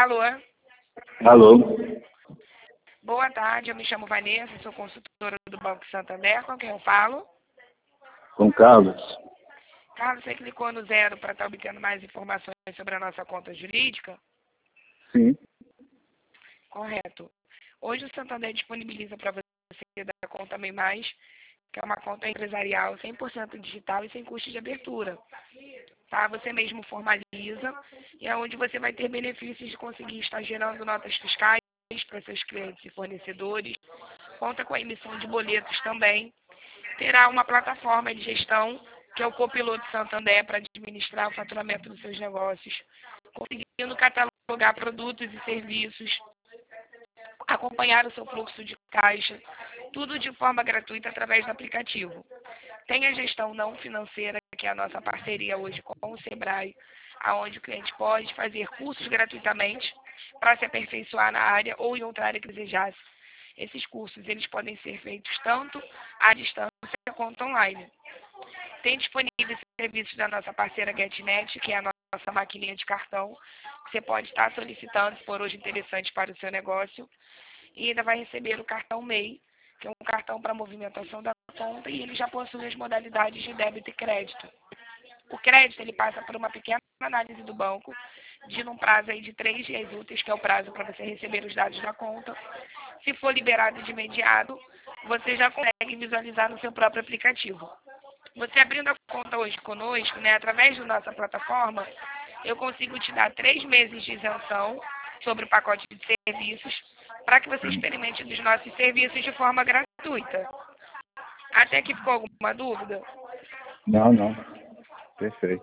Alô? Alô? Boa tarde, eu me chamo Vanessa, sou consultora do Banco Santander. Com quem eu falo? Com Carlos? Carlos, você clicou no 0 para estar obtendo mais informações sobre a nossa conta jurídica? Sim. Correto. Hoje o Santander disponibiliza para você da conta MEI Mais, que é uma conta empresarial 100% digital e sem custo de abertura. Tá? Você mesmo formaliza e é onde você vai ter benefícios de conseguir estar gerando notas fiscais para seus clientes e fornecedores. Conta com a emissão de boletos também. Terá uma plataforma de gestão, que é o Copiloto Santander, para administrar o faturamento dos seus negócios, conseguindo catalogar produtos e serviços, acompanhar o seu fluxo de caixa, tudo de forma gratuita através do aplicativo. Tem a gestão não financeira, que é a nossa parceria hoje com o Sebrae, onde o cliente pode fazer cursos gratuitamente para se aperfeiçoar na área ou em outra área que desejasse. Esses cursos eles podem ser feitos tanto à distância quanto online. Tem disponíveis serviços da nossa parceira GetNet, que é a nossa maquininha de cartão, que você pode estar solicitando, se for hoje interessante para o seu negócio, e ainda vai receber o cartão MEI, que é um cartão para movimentação da conta, e ele já possui as modalidades de débito e crédito. O crédito ele passa por uma pequena análise do banco, de um prazo aí de 3 dias úteis, que é o prazo para você receber os dados da conta. Se for liberado de imediato, você já consegue visualizar no seu próprio aplicativo. Você abrindo a conta hoje conosco, né, através da nossa plataforma, eu consigo te dar 3 meses de isenção sobre o pacote de serviços, para que você experimente dos nossos serviços de forma gratuita. Até aqui ficou alguma dúvida? Não. Perfeito.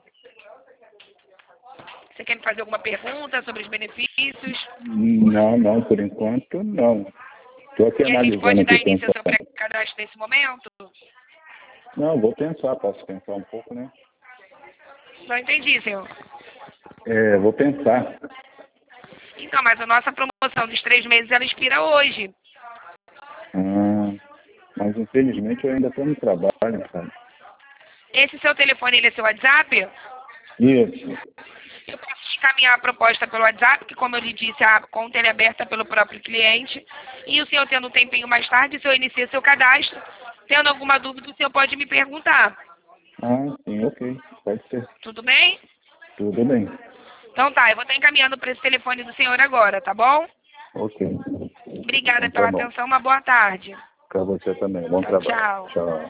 Você quer me fazer alguma pergunta sobre os benefícios? Não, por enquanto não. Estou aqui E a gente analisando pode dar aqui início ao seu pensando. pré-cadastro nesse momento? Não, vou pensar, posso pensar um pouco, né? Não entendi, senhor. Vou pensar. Então, mas a nossa promoção dos 3 meses, ela expira hoje. Mas infelizmente eu ainda estou no trabalho, sabe? Esse seu telefone, ele é seu WhatsApp? Isso. Eu posso te encaminhar a proposta pelo WhatsApp, que como eu lhe disse, a conta é aberta pelo próprio cliente. E o senhor tendo um tempinho mais tarde, o senhor inicia seu cadastro. Tendo alguma dúvida, o senhor pode me perguntar. Sim, ok. Pode ser. Tudo bem? Tudo bem. Então tá, eu vou estar encaminhando para esse telefone do senhor agora, tá bom? Ok. Obrigada Então tá pela bom. atenção, uma boa tarde. Para você também. Bom Tchau, trabalho. tchau. Tchau.